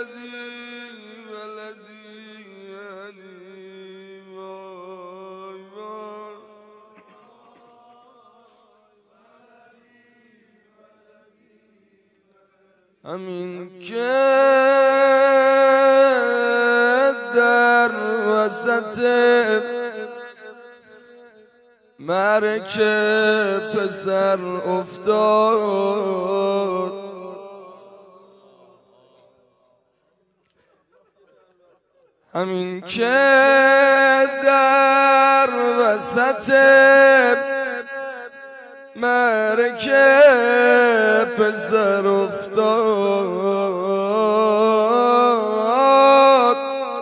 همین که در وسط مرکه پسر افتاد، همین که در وسط مرکه پسر افتاد،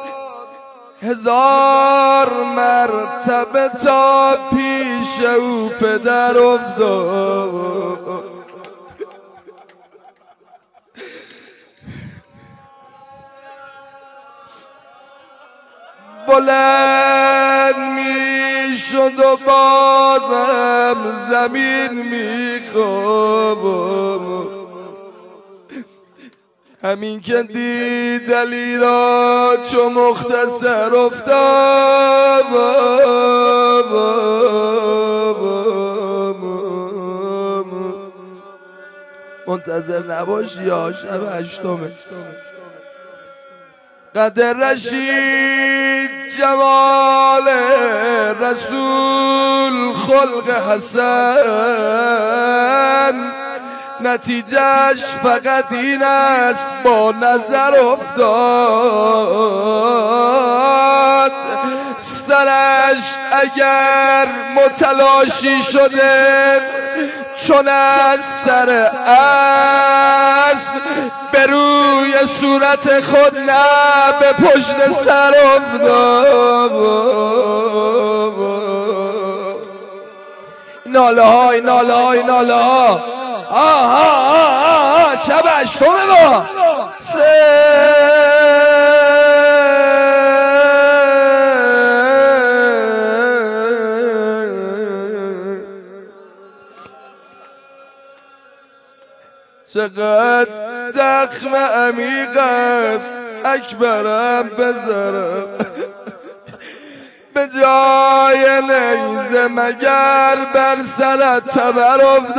1000 مرتبه تا پیش او پدر افتاد. بلند می شد و بازم زمین می خواب، همین که دید علی را چو مختصر افتاد. منتظر نباشی یا شب 8م. قدر رشید جمال رسول خلق حسن، نتیجهش فقط این است با نظر افتاد. سرش اگر متلاشی شده چون از سر اسب، به روی صورت خود نه به پشت سر افتاد. ناله ها این ناله ها این ناله ها شب 8م با چقدر زخم عمیق است اکبرم بذارم به جای نیزه مگر بر سرت تبر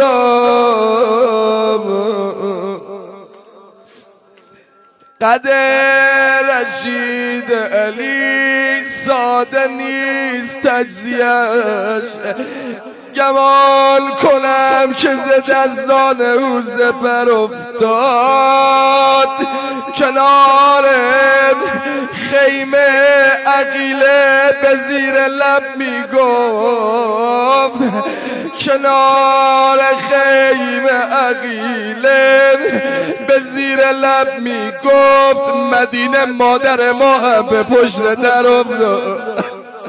افتاد. قدر رشید علی ساده نیست تجزیه‌اش، گمان کنم که ز دزدان او زپر افتاد. کنار خیمه عقیله به زیر لب می گفت، کنار خیمه عقیله به زیر لب می گفت، مدینه مادر ما هم به پشت در افتاد.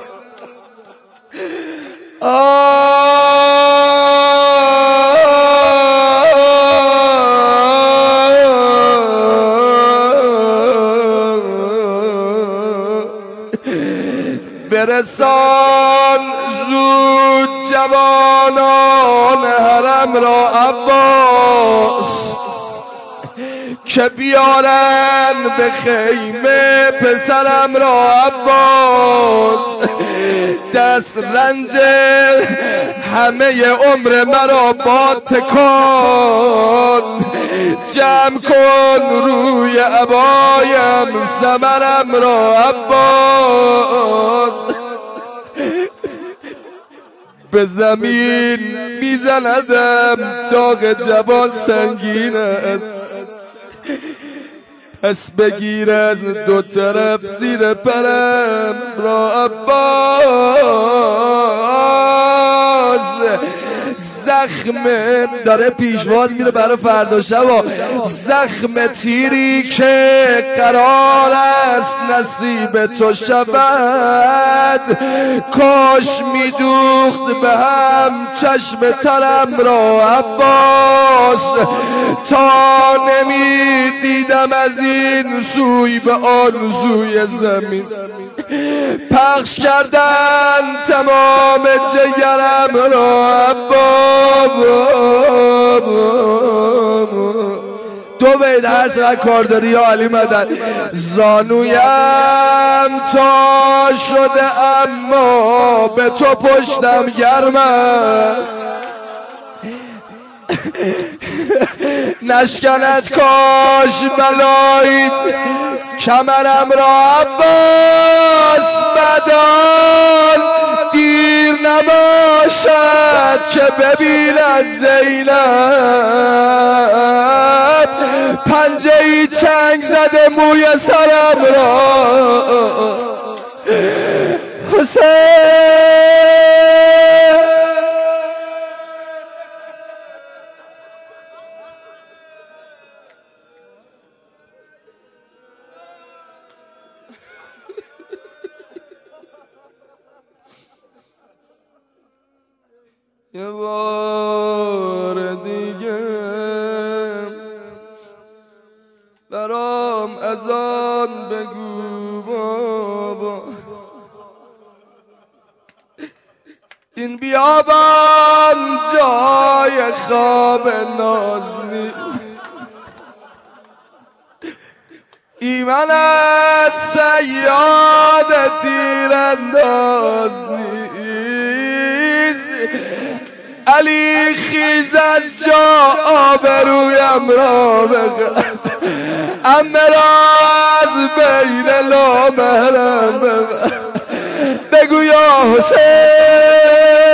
برسان زود جوانان حرم را عباس، که بیارن به خیمه پسرم را عباس. دست رنج همه عمر مرا با تکان، جمع کن روی عبایم ثمرم را عباس. به زمین میزندم داغ جوان سنگین است، پس بگیر از دو طرف زیر پرم را عباس. زخم داره پیشواز میره برای فردا شب، زخم تیری که قرار است نصیب تو شود، کاش میدوخت به هم چشم ترم را عباس. تا نمیدیدم از این سوی به آن سوی زمین، پخش کردن تمام جگرم را عباس. 2 بیت هر چقدر کار داری یا علی مدد. زانویم تا شده اما به تو پشتم گرم است، نشکند کاش بلایی کمرم را عباس، بدان دیر نباشد که ببیند زینب، پنجه ای چنگ زده موی سرم را حسین. یه بار دیگه برام از آن بگو بابا، این بیابان جای خواب ناز نیست، ایمن از صیاد تیرانداز نیست. علی خیز از جا آبرویم را بخر، امه را از بین لامحرم ببر، بگو یا حسین